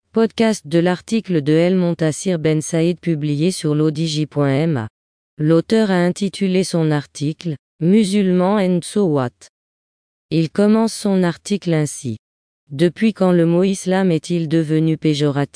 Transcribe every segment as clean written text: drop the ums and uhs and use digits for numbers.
Podcast de l'article de El Montassir Ben Saïd publié sur l'odigi.ma. L'auteur a intitulé son article « Musulman and so what ?». Il commence son article ainsi. Depuis quand le mot islam est-il devenu péjoratif ?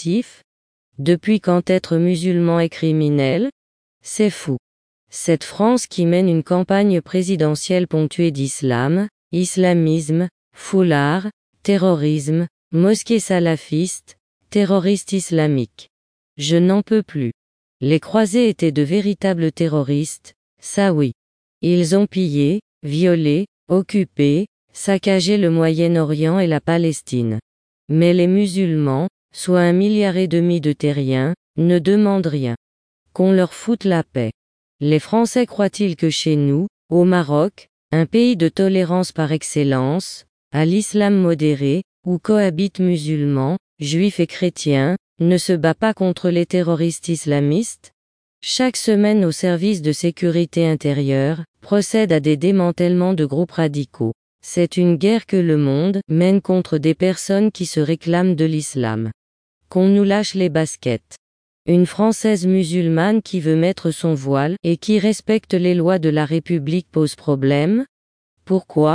Depuis quand être musulman est criminel ? C'est fou. Cette France qui mène une campagne présidentielle ponctuée d'islam, islamisme, foulard, terrorisme, mosquée salafiste, terroriste islamique. Je n'en peux plus. Les croisés étaient de véritables terroristes, ça oui. Ils ont pillé, violé, occupé, saccagé le Moyen-Orient et la Palestine. Mais les musulmans, soit 1,5 milliard de terriens, ne demandent rien. Qu'on leur foute la paix. Les Français croient-ils que chez nous, au Maroc, un pays de tolérance par excellence, à l'islam modéré, où cohabitent musulmans, juifs et chrétiens, ne se bat pas contre les terroristes islamistes ? Chaque semaine, nos services de sécurité intérieure procèdent à des démantèlements de groupes radicaux. C'est une guerre que le monde mène contre des personnes qui se réclament de l'islam. Qu'on nous lâche les baskets. Une Française musulmane qui veut mettre son voile et qui respecte les lois de la République pose problème ? Pourquoi ?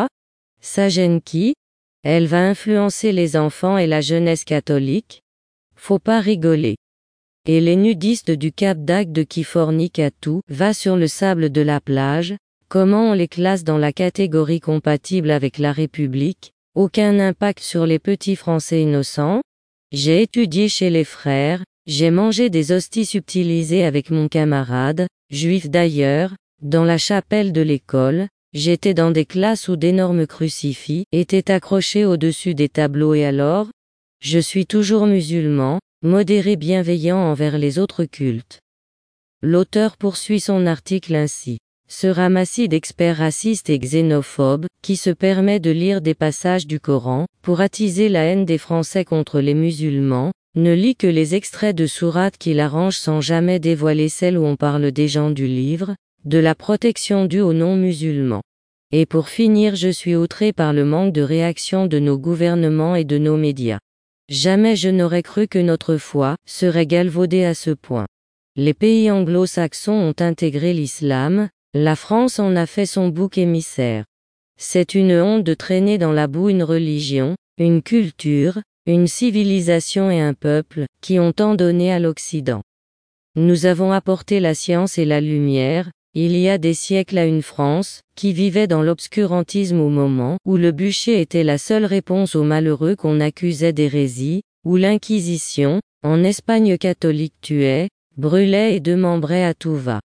Ça gêne qui ? Elle va influencer les enfants et la jeunesse catholique ? Faut pas rigoler. Et les nudistes du Cap d'Agde qui forniquent à tout va sur le sable de la plage, comment on les classe dans la catégorie compatible avec la République ? Aucun impact sur les petits Français innocents ? J'ai étudié chez les frères, j'ai mangé des hosties subtilisées avec mon camarade, juif d'ailleurs, dans la chapelle de l'école. J'étais dans des classes où d'énormes crucifix étaient accrochés au-dessus des tableaux et alors ? Je suis toujours musulman, modéré bienveillant envers les autres cultes. L'auteur poursuit son article ainsi. Ce ramassis d'experts racistes et xénophobes, qui se permet de lire des passages du Coran, pour attiser la haine des Français contre les musulmans, ne lit que les extraits de sourates qu'il arrange sans jamais dévoiler celles où on parle des gens du livre, de la protection due aux non-musulmans. Et pour finir, je suis outré par le manque de réaction de nos gouvernements et de nos médias. Jamais je n'aurais cru que notre foi serait galvaudée à ce point. Les pays anglo-saxons ont intégré l'islam, la France en a fait son bouc émissaire. C'est une honte de traîner dans la boue une religion, une culture, une civilisation et un peuple qui ont tant donné à l'Occident. Nous avons apporté la science et la lumière, il y a des siècles à une France, qui vivait dans l'obscurantisme au moment où le bûcher était la seule réponse aux malheureux qu'on accusait d'hérésie, où l'Inquisition, en Espagne catholique tuait, brûlait et démembrait à tout va.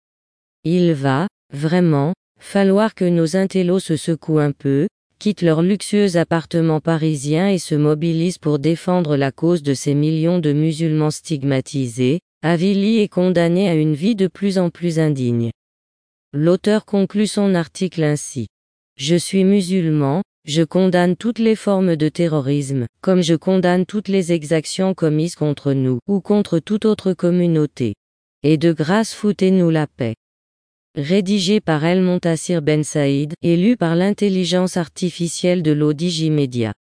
Il va, vraiment, falloir que nos intellos se secouent un peu, quittent leurs luxueux appartements parisiens et se mobilisent pour défendre la cause de ces millions de musulmans stigmatisés, avilis et condamnés à une vie de plus en plus indigne. L'auteur conclut son article ainsi. Je suis musulman, je condamne toutes les formes de terrorisme, comme je condamne toutes les exactions commises contre nous ou contre toute autre communauté. Et de grâce foutez-nous la paix. Rédigé par El Montassir Ben Saïd et lu par l'intelligence artificielle de l'Odigi Media.